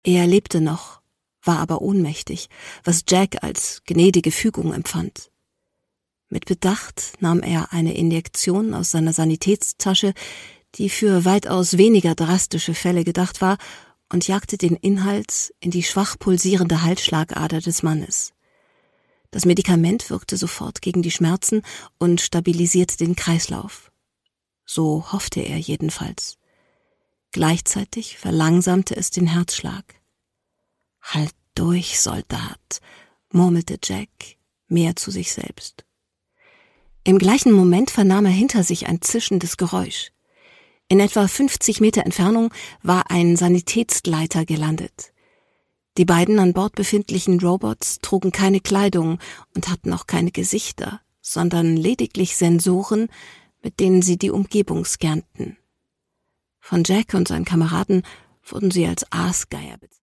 Er lebte noch, war aber ohnmächtig, was Jack als gnädige Fügung empfand. Mit Bedacht nahm er eine Injektion aus seiner Sanitätstasche, die für weitaus weniger drastische Fälle gedacht war, und jagte den Inhalt in die schwach pulsierende Halsschlagader des Mannes. Das Medikament wirkte sofort gegen die Schmerzen und stabilisierte den Kreislauf. So hoffte er jedenfalls. Gleichzeitig verlangsamte es den Herzschlag. »Halt durch, Soldat«, murmelte Jack, mehr zu sich selbst. Im gleichen Moment vernahm er hinter sich ein zischendes Geräusch. In etwa 50 Meter Entfernung war ein Sanitätsgleiter gelandet. Die beiden an Bord befindlichen Robots trugen keine Kleidung und hatten auch keine Gesichter, sondern lediglich Sensoren, mit denen sie die Umgebung scannten. Von Jack und seinen Kameraden wurden sie als Aasgeier bezeichnet.